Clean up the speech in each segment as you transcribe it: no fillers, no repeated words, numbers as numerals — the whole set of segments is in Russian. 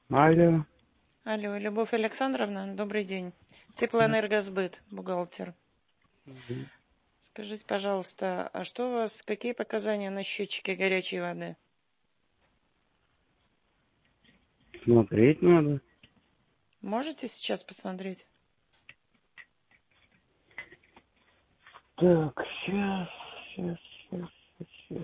Алло. Алло, Любовь Александровна, добрый день. Теплоэнергосбыт, бухгалтер. Мгм. Скажите, пожалуйста, а что у вас, какие показания на счетчике горячей воды? Смотреть надо. Можете сейчас посмотреть? Так, сейчас.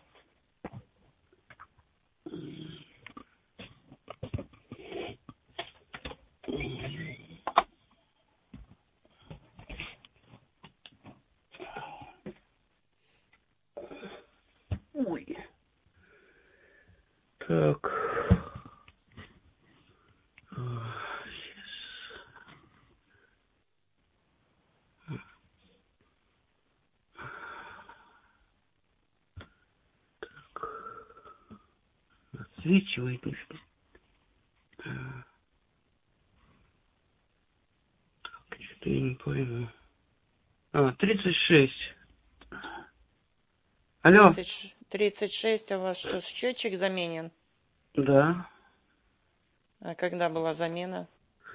Ой. Так. Отсвечивает ничего. Что-то я не пойму. 36. Алло. 36, а у вас что, счетчик заменен? Да. А когда была замена?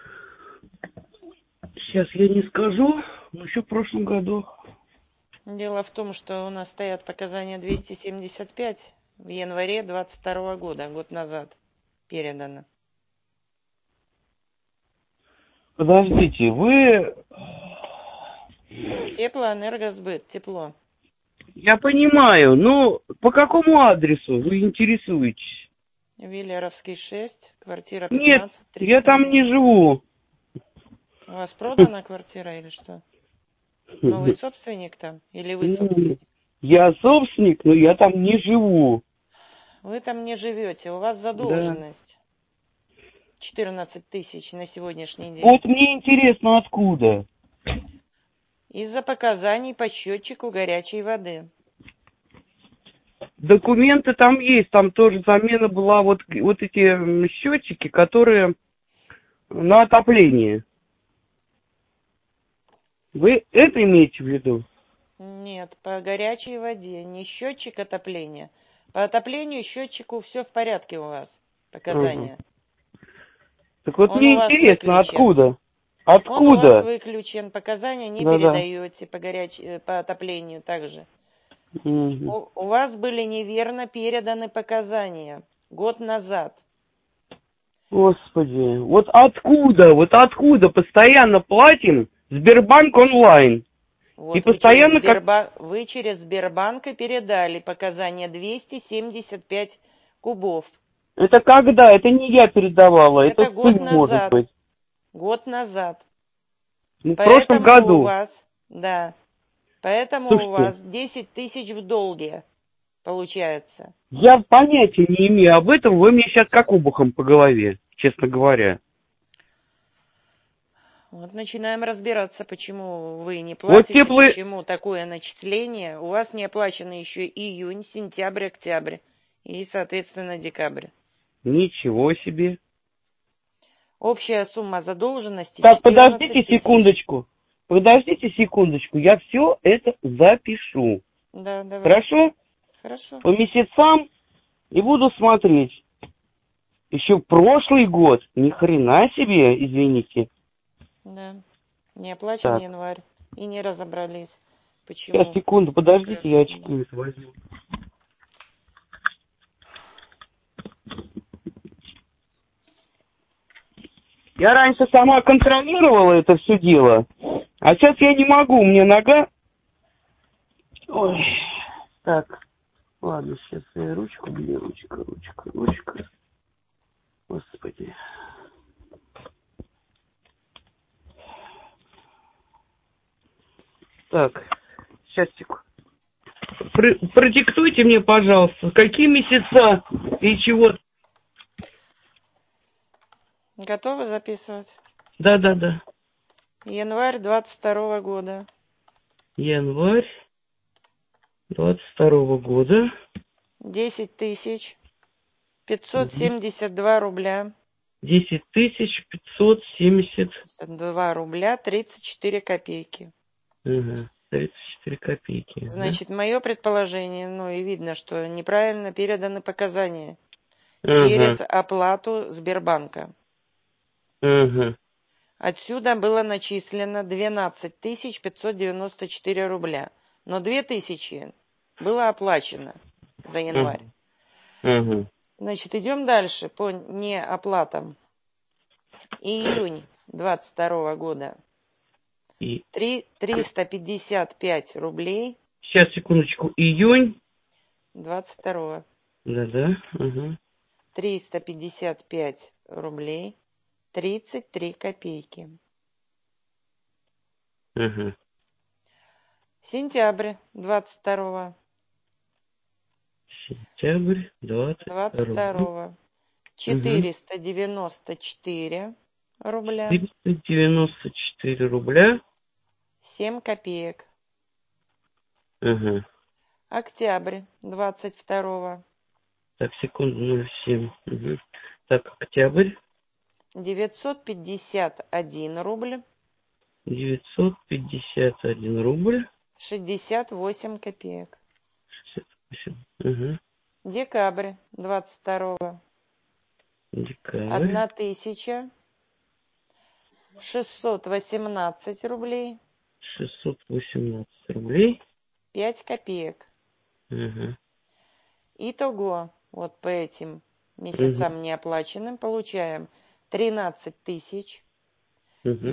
Сейчас я не скажу, но еще в прошлом году. Дело в том, что у нас стоят показания 275 в январе 22 года, год назад передано. Подождите, вы... Теплоэнергосбыт, тепло. Я понимаю, но по какому адресу вы интересуетесь? Виллеровский 6, квартира Нет, 15, я там 31. не живу. У вас продана квартира или что? Новый собственник там? Или вы собственник? Я собственник, но я там не живу. Вы там не живете, у вас Да. задолженность 14 тысяч на сегодняшний день. Вот мне интересно, откуда. Из-за показаний по счетчику горячей воды. Документы там есть, там тоже замена была вот эти счетчики, которые на отопление. Вы это имеете в виду? Нет, по горячей воде, не счетчик отопления. По отоплению счетчику все в порядке у вас, Ага. показания. Так вот Он у мне вас интересно, выключен. откуда? Он у вас Откуда? выключен, показания не Да-да. передаете по отоплению также. Мгм. У вас были неверно переданы показания год назад. Господи, вот откуда постоянно платим Сбербанк онлайн? И Вот постоянно как... вы через Сбербанк и передали показания 275 кубов. Это когда? Это не я передавала, это Это ты, год может назад. быть. Год назад. Ну, в прошлом Поэтому у году. вас, да, поэтому у Слушайте, вас 10 тысяч в долге получается. я понятия не имею об этом, вы мне сейчас как обухом по голове, честно говоря. Вот начинаем разбираться, почему вы не Вот платите, теплые... почему такое начисление. У вас не оплачено еще июнь, сентябрь, октябрь и, соответственно, декабрь. Ничего себе. Общая сумма задолженности Так, 14 тысяч. Подождите секундочку, я все это запишу. Да, давайте. Хорошо? Хорошо. По месяцам и буду смотреть. Еще прошлый год, ни хрена себе, извините. Да. Не оплачен Так, январь. И не разобрались, сейчас, почему секунду, такая подождите, я сумма. очки возьму. Я раньше сама контролировала это все дело, а сейчас я не могу, мне нога... Ой, так, ладно, сейчас я ручку, где ручка. Господи. Так, сейчас, секунду. Продиктуйте мне, пожалуйста, какие месяца и чего. Готовы записывать? Да. Январь 22 года. Январь 22 года. 10 тысяч Мгм. 572 рубля. 10 570. 2 рубля 34 копейки. Ага, 34 копейки. Ага. Значит, мое предположение, ну и видно, что неправильно переданы показания. через Ага. оплату Сбербанка. Ага. Отсюда было начислено 12 594 рубля. Но 2000 было оплачено за январь. Ага. Значит, идем дальше по неоплатам. Июнь 22 года. И 355 рублей. сейчас, секундочку, июнь. 22. Да-да. Ага. 355 рублей 33 копейки. Ага. Сентябрь 22. Сентябрь 22. 22. Угу. 494 рубля 494 рубля. 7 копеек. Ага. Октябрь 22. Так, секунду, 0,7. Угу. Так, октябрь. 951 рубль 951 рубль. 68 копеек. 68. Угу. Декабрь 22. Декабрь. 1618 рублей 618 рублей. 5 копеек. Угу. Итого, вот по этим Угу. месяцам неоплаченным получаем 13 Угу.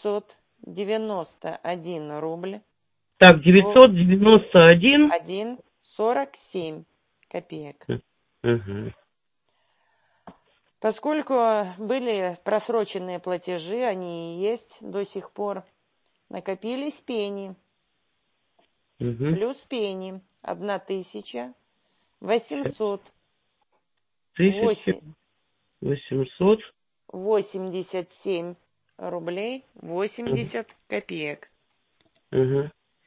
991 рубль Так, 991. 47 копеек. Угу. Поскольку были просроченные платежи, они и есть до сих пор, накопились пени. Угу. Плюс пени 1800 1800. 87 рублей 80 копеек. Угу.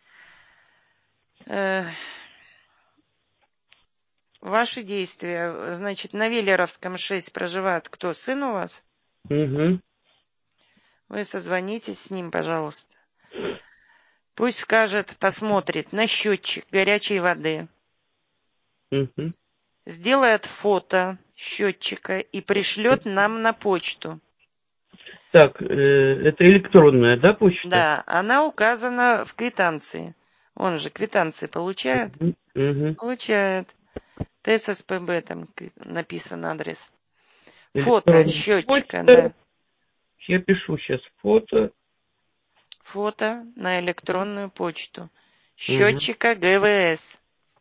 Ваши действия. Значит, на Веллеровском 6 проживает кто? Сын у вас? Угу. Вы созвонитесь с ним, пожалуйста. Пусть скажет, посмотрит на счетчик горячей воды. Угу. Сделает фото счетчика и пришлет нам на почту. Так, это электронная, да, почта? Да, она указана в квитанции. Он же квитанции получает? Угу. Получает. ТССПБ там написан адрес. Фото Электронная счетчика, почта. да. Я пишу сейчас фото. Фото на электронную почту. Угу. Счетчика ГВС.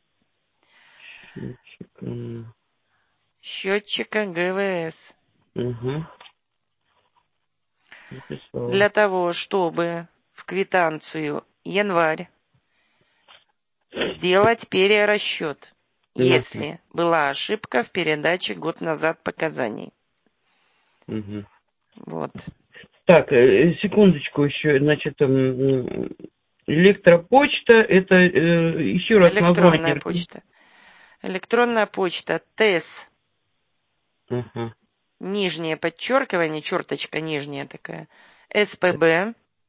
Счетчик. Счетчика ГВС. Угу. Написал. Для того, чтобы в квитанцию январь сделать перерасчет, если была ошибка в передаче год назад показаний. Угу. Вот. Так, секундочку еще, значит, электропочта, это еще раз Электронная название. почта. Электронная почта ТЭС. Ага. Нижнее подчеркивание, черточка нижняя такая. СПБ.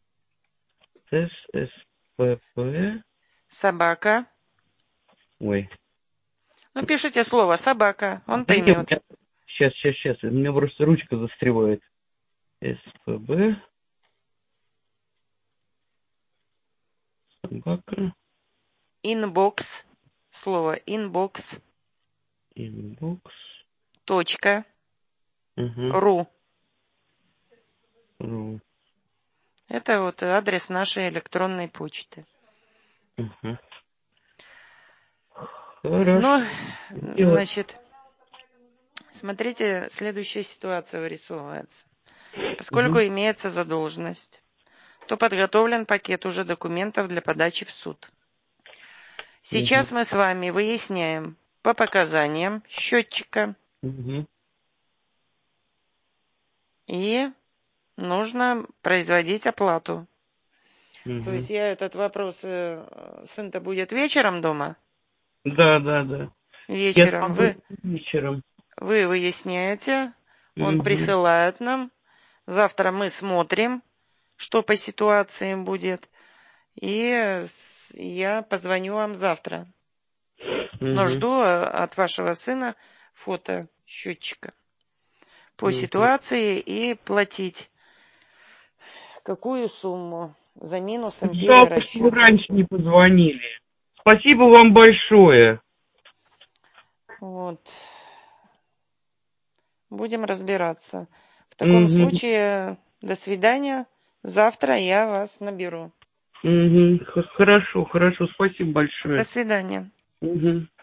ССПП. Собака. Ой. Ну, пишите слово собака, он Да нет, у поймет. меня... Сейчас. У меня просто ручка застревает. СПБ. Собака. Инбокс. Слово инбокс. Инбокс. Точка. Угу. Ру. Ру. Это вот адрес нашей электронной почты. Угу. Хорошо. Ну, значит, смотрите, следующая ситуация вырисовывается. Поскольку имеется задолженность, то подготовлен пакет уже документов для подачи в суд. Сейчас мы с вами выясняем по показаниям счетчика. И нужно производить оплату. То есть я этот вопрос... Сын-то будет вечером дома? Да. Вечером. Вечером. Вы выясняете, он присылает нам. Завтра мы смотрим, что по ситуации будет. И я позвоню вам завтра. Но жду от вашего сына фото счетчика по ситуации и платить какую сумму за минусом Жалко, что вы перерасчета. раньше не позвонили. Спасибо вам большое. Вот. Будем разбираться. В таком случае, до свидания. Завтра я вас наберу. Хорошо, спасибо большое. До свидания. Угу.